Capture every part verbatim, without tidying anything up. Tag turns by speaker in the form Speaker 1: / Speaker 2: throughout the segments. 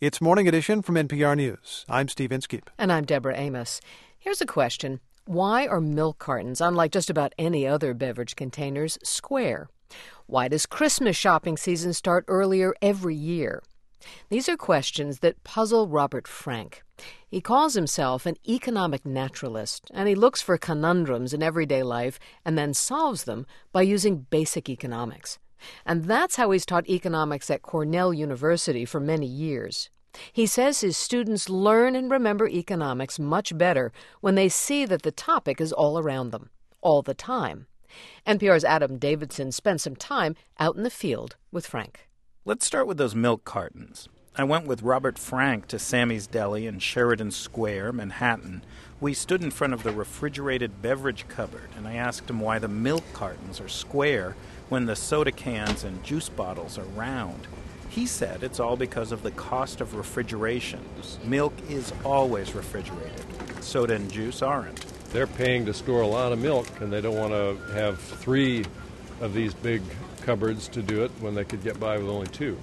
Speaker 1: It's Morning Edition from N P R News. I'm Steve Inskeep.
Speaker 2: And I'm Deborah Amos. Here's a question. Why are milk cartons, unlike just about any other beverage containers, square? Why does Christmas shopping season start earlier every year? These are questions that puzzle Robert Frank. He calls himself an economic naturalist, and he looks for conundrums in everyday life and then solves them by using basic economics. And that's how he's taught economics at Cornell University for many years. He says his students learn and remember economics much better when they see that the topic is all around them, all the time. N P R's Adam Davidson spent some time out in the field with Frank.
Speaker 3: Let's start with those milk cartons. I went with Robert Frank to Sammy's Deli in Sheridan Square, Manhattan. We stood in front of the refrigerated beverage cupboard, and I asked him why the milk cartons are square when the soda cans and juice bottles are round. He said it's all because of the cost of refrigeration. Milk is always refrigerated. Soda and juice aren't.
Speaker 4: They're paying to store a lot of milk, and they don't want to have three of these big cupboards to do it when they could get by with only two.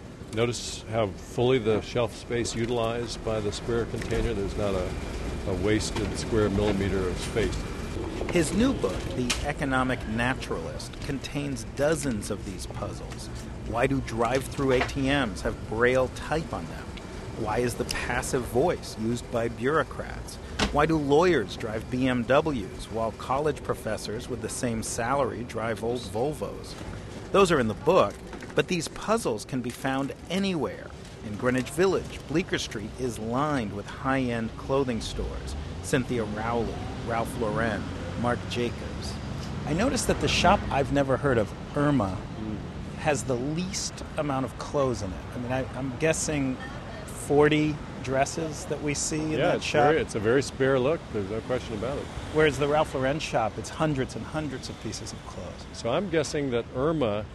Speaker 4: Notice how fully the shelf space utilized by the square container. There's not a, a wasted square millimeter of space.
Speaker 3: His new book, The Economic Naturalist, contains dozens of these puzzles. Why do drive-through A T Ms have Braille type on them? Why is the passive voice used by bureaucrats? Why do lawyers drive B M Ws while college professors with the same salary drive old Volvos? Those are in the book, but these puzzles can be found anywhere. In Greenwich Village, Bleecker Street is lined with high-end clothing stores. Cynthia Rowley, Ralph Lauren, Marc Jacobs. I noticed that the shop I've never heard of, Irma, has the least amount of clothes in it. I mean, I, I'm guessing forty dresses that we see in
Speaker 4: yeah,
Speaker 3: that
Speaker 4: it's
Speaker 3: shop.
Speaker 4: Very, it's a very spare look. There's no question about it.
Speaker 3: Whereas the Ralph Lauren shop, it's hundreds and hundreds of pieces of clothes.
Speaker 4: So I'm guessing that Irma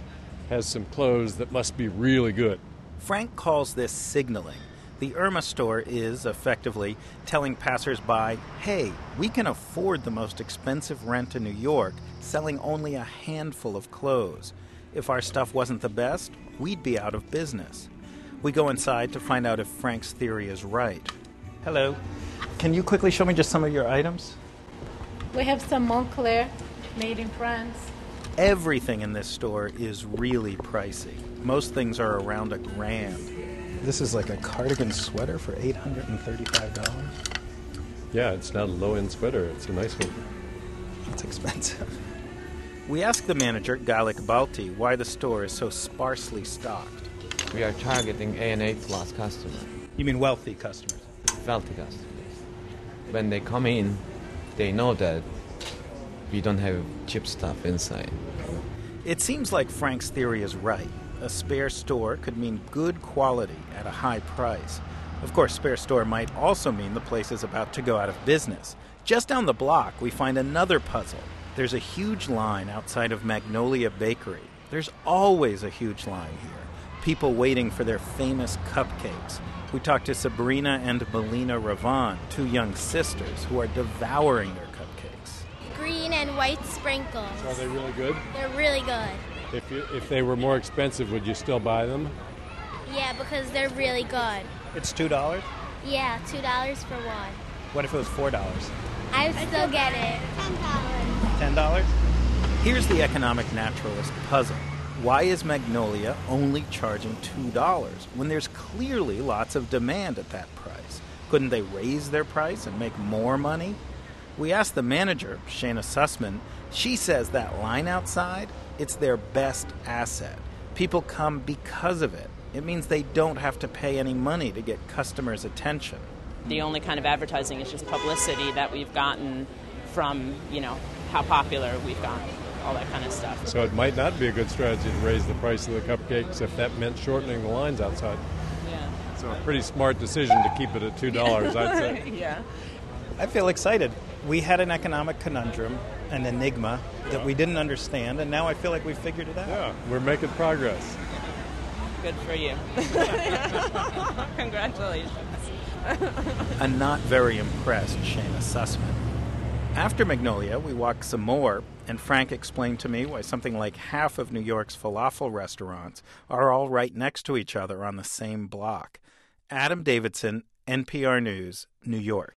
Speaker 4: has some clothes that must be really good.
Speaker 3: Frank calls this signaling. The Irma store is, effectively, telling passersby, hey, we can afford the most expensive rent in New York, selling only a handful of clothes. If our stuff wasn't the best, we'd be out of business. We go inside to find out if Frank's theory is right. Hello. Can you quickly show me just some of your items?
Speaker 5: We have some Montclair, made in France.
Speaker 3: Everything in this store is really pricey. Most things are around a grand. This is like a cardigan sweater for eight hundred thirty-five dollars.
Speaker 4: Yeah, it's not a low-end sweater. It's a nice one.
Speaker 3: That's expensive. We asked the manager, Gallic Balti, why the store is so sparsely stocked.
Speaker 6: We are targeting A and A plus customers.
Speaker 3: You mean wealthy customers?
Speaker 6: Wealthy customers. When they come in, they know that we don't have cheap stuff inside.
Speaker 3: It seems like Frank's theory is right. A spare store could mean good quality at a high price. Of course, spare store might also mean the place is about to go out of business. Just down the block, we find another puzzle. There's a huge line outside of Magnolia Bakery. There's always a huge line here. People waiting for their famous cupcakes. We talked to Sabrina and Melina Ravan, two young sisters who are devouring their cupcakes.
Speaker 7: Green and white sprinkles.
Speaker 4: So are they really good?
Speaker 7: They're really good.
Speaker 4: If you, if they were more expensive, would you still buy them?
Speaker 7: Yeah, because they're really good.
Speaker 3: It's two dollars?
Speaker 7: Yeah, two dollars for one.
Speaker 3: What if it was four dollars?
Speaker 7: I would still get it. ten dollars.
Speaker 3: ten dollars? Here's the economic naturalist puzzle. Why is Magnolia only charging two dollars when there's clearly lots of demand at that price? Couldn't they raise their price and make more money? We asked the manager, Shana Sussman. She says that line outside, it's their best asset. People come because of it. It means they don't have to pay any money to get customers' attention.
Speaker 8: The only kind of advertising is just publicity that we've gotten from, you know, how popular we've gotten, all that kind of stuff.
Speaker 4: So it might not be a good strategy to raise the price of the cupcakes if that meant shortening the lines outside.
Speaker 8: Yeah.
Speaker 4: So a pretty smart decision to keep it at two dollars, I'd say.
Speaker 8: Yeah.
Speaker 3: I feel excited. We had an economic conundrum, an enigma that we didn't understand, and now I feel like we figured it out.
Speaker 4: Yeah, we're making progress.
Speaker 8: Good for you. Congratulations.
Speaker 3: A not very impressed Shana Sussman. After Magnolia, we walked some more, and Frank explained to me why something like half of New York's falafel restaurants are all right next to each other on the same block. Adam Davidson, N P R News, New York.